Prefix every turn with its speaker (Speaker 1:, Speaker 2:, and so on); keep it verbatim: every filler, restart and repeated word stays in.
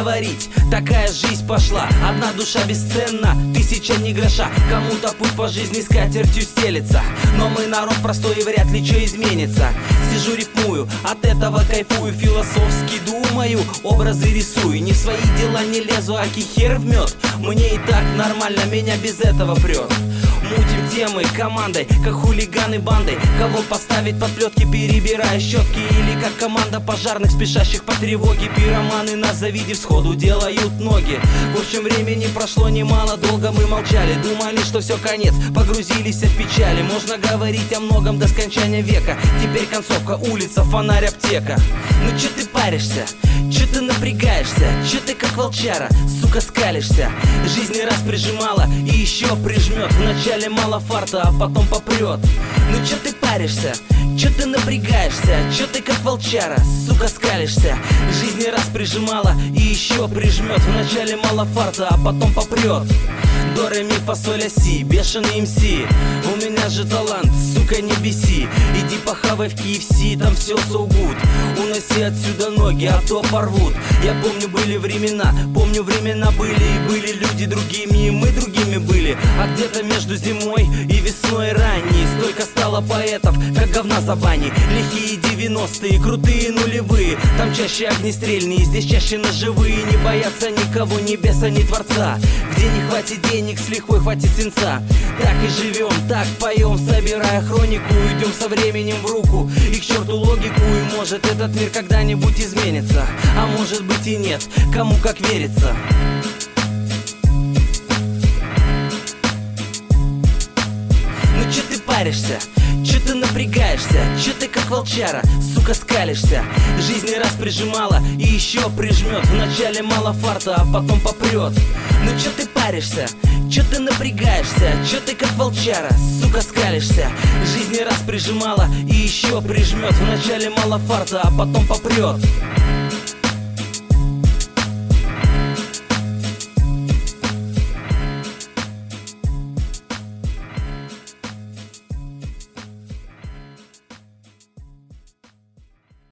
Speaker 1: говорить, такая жизнь пошла. Одна душа бесценна, тысяча не гроша. Кому-то путь по жизни скатертью стелется, но мы народ простой и вряд ли что изменится. Сижу, рифмую, от этого кайфую, философски думаю, образы рисую. Не в свои дела не лезу, аки хер в мед. Мне и так нормально, меня без этого прет. Мутим темы командой, как хулиганы бандой. Кого поставить под плетки, перебирая щетки. Или как команда пожарных, спешащих по тревоге. Пироманы нас, завидев сходу, делают ноги. В общем, времени прошло немало, долго мы молчали. Думали, что все, конец, погрузились в печали. Можно говорить о многом до скончания века. Теперь концовка, улица, фонарь, аптека. Ну че ты паришься? Че ты напрягаешься? Че ты как волчара, сука, скалишься? Жизнь не раз прижимала и еще прижмет. Вначале мало фарта, а потом попрет. Ну че ты паришься? Че ты напрягаешься? Че ты как волчара, сука, скалишься? Жизнь не раз прижимала и еще прижмет. Вначале мало фарта, а потом попрет. До, ре, ми, фа, соль, ля, си, бешеный эм си. У меня же талант, сука, не беси. Иди похавай в ки эф си, там все so good. Уноси отсюда ноги, а то порвут. Я помню, были времена, помню, времена были. И были люди другими, и мы другими были. А где-то между зимой и весной ранней столько стало поэтов, как говна за бани. Лихие девяностые, крутые нулевые. Там чаще огнестрельные, здесь чаще ножевые. Не боятся никого, ни беса, ни творца. Где не хватит денег, с лихвой хватит свинца. Так и живем, так поем, собирая хронику. Идем со временем в руку и к черту логику. И может этот мир когда-нибудь изменится, а может быть и нет, кому как верится. Ну че ты паришься? Че ты напрягаешься? Че ты как волчара, сука, скалишься? Жизнь не раз прижимала и еще прижмет. Вначале мало фарта, а потом попрет. Ну че ты паришься? Че ты напрягаешься? Че ты как волчара, сука, скалишься? Жизнь не раз прижимала и еще прижмет. Вначале мало фарта, а потом попрет.